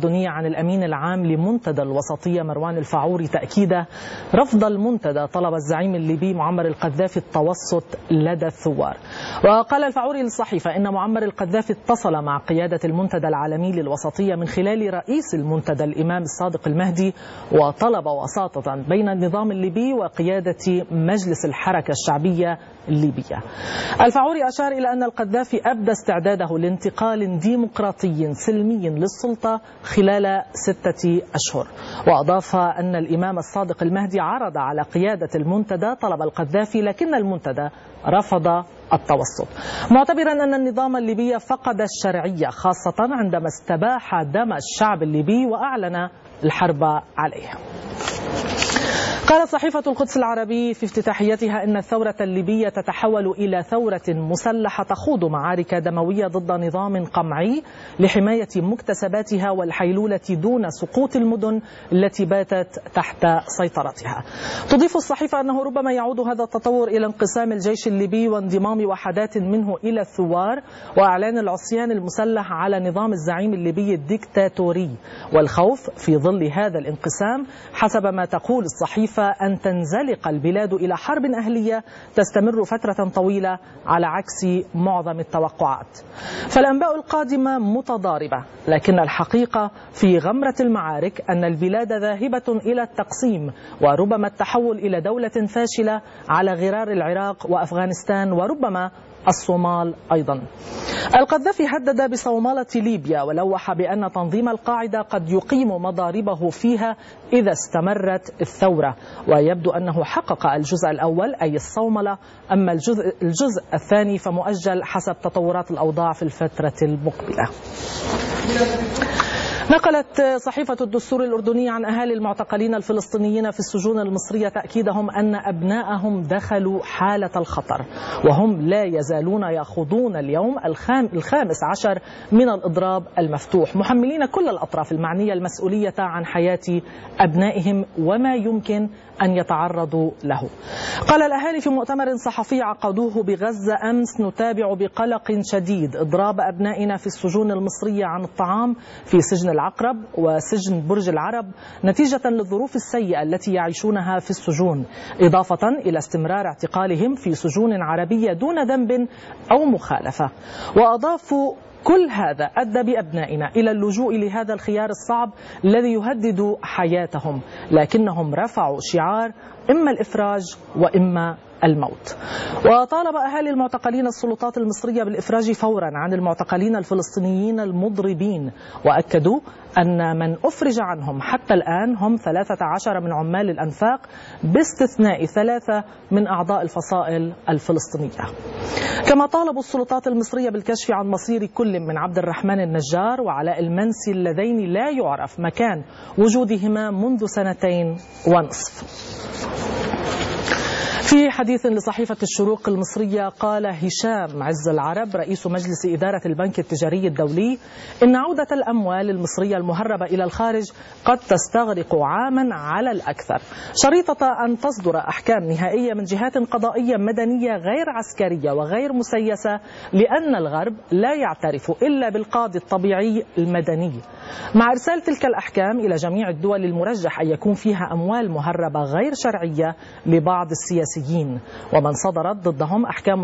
الأردنية عن الأمين العام لمنتدى الوسطية مروان الفاعوري تأكيد رفض المنتدى طلب الزعيم الليبي معمر القذافي التوسط لدى الثوار. وقال الفاعوري للصحيفة إن معمر القذافي اتصل مع قيادة المنتدى العالمي للوسطية من خلال رئيس المنتدى الإمام الصادق المهدي وطلب وساطة بين النظام الليبي وقيادة مجلس الحركة الشعبية الليبية. الفاعوري أشار إلى أن القذافي أبدى استعداده لانتقال ديمقراطي سلمي للسلطة خلال 6 أشهر. وأضاف أن الإمام الصادق المهدي عرض على قيادة المنتدى طلب القذافي لكن المنتدى رفض التوسط، معتبرا أن النظام الليبي فقد الشرعية خاصة عندما استباح دم الشعب الليبي وأعلن الحرب عليه. قالت صحيفة القدس العربي في افتتاحيتها إن الثورة الليبية تتحول إلى ثورة مسلحة تخوض معارك دموية ضد نظام قمعي لحماية مكتسباتها والحيلولة دون سقوط المدن التي باتت تحت سيطرتها. تضيف الصحيفة أنه ربما يعود هذا التطور إلى انقسام الجيش الليبي وانضمام وحدات منه إلى الثوار وإعلان العصيان المسلح على نظام الزعيم الليبي الديكتاتوري، والخوف في ظل هذا الانقسام حسب ما تقول الصحيفة أن تنزلق البلاد إلى حرب أهلية تستمر فترة طويلة على عكس معظم التوقعات. فالأنباء القادمة متضاربة، لكن الحقيقة في غمرة المعارك أن البلاد ذاهبة إلى التقسيم وربما التحول إلى دولة فاشلة على غرار العراق وأفغانستان وربما الصومال أيضا. القذافي هدد بصومالة ليبيا ولوح بأن تنظيم القاعدة قد يقيم مضاربه فيها إذا استمرت الثورة، ويبدو أنه حقق الجزء الأول أي الصوملة، أما الجزء الثاني فمؤجل حسب تطورات الأوضاع في الفترة المقبلة. نقلت صحيفة الدستور الأردنية عن أهالي المعتقلين الفلسطينيين في السجون المصرية تأكيدهم أن أبنائهم دخلوا حالة الخطر وهم لا يزالون يخوضون اليوم 15 من الإضراب المفتوح، محملين كل الأطراف المعنية المسؤولية عن حياة أبنائهم وما يمكن أن يتعرضوا له. قال الأهالي في مؤتمر صحفي عقدوه بغزة أمس: نتابع بقلق شديد إضراب أبنائنا في السجون المصرية عن الطعام في سجن العقرب وسجن برج العرب نتيجة للظروف السيئة التي يعيشونها في السجون، إضافة إلى استمرار اعتقالهم في سجون عربية دون ذنب أو مخالفة. وأضافوا: كل هذا أدى بأبنائنا إلى اللجوء لهذا الخيار الصعب الذي يهدد حياتهم، لكنهم رفعوا شعار إما الإفراج وإما الموت. وطالب أهالي المعتقلين السلطات المصرية بالإفراج فورا عن المعتقلين الفلسطينيين المضربين، وأكدوا أن من أفرج عنهم حتى الآن هم 13 من عمال الأنفاق باستثناء 3 من أعضاء الفصائل الفلسطينية. كما طالبوا السلطات المصرية بالكشف عن مصير كل من عبد الرحمن النجار وعلاء المنسي اللذين لا يعرف مكان وجودهما منذ 2.5 سنين. في حديث لصحيفة الشروق المصرية قال هشام عز العرب رئيس مجلس إدارة البنك التجاري الدولي إن عودة الأموال المصرية المهربة إلى الخارج قد تستغرق عاما على الأكثر، شريطة أن تصدر أحكام نهائية من جهات قضائية مدنية غير عسكرية وغير مسيسة، لأن الغرب لا يعترف إلا بالقاضي الطبيعي المدني، مع إرسال تلك الأحكام إلى جميع الدول المرجح أن يكون فيها أموال مهربة غير شرعية لبعض السياسيين، ومن صدرت ضدهم أحكام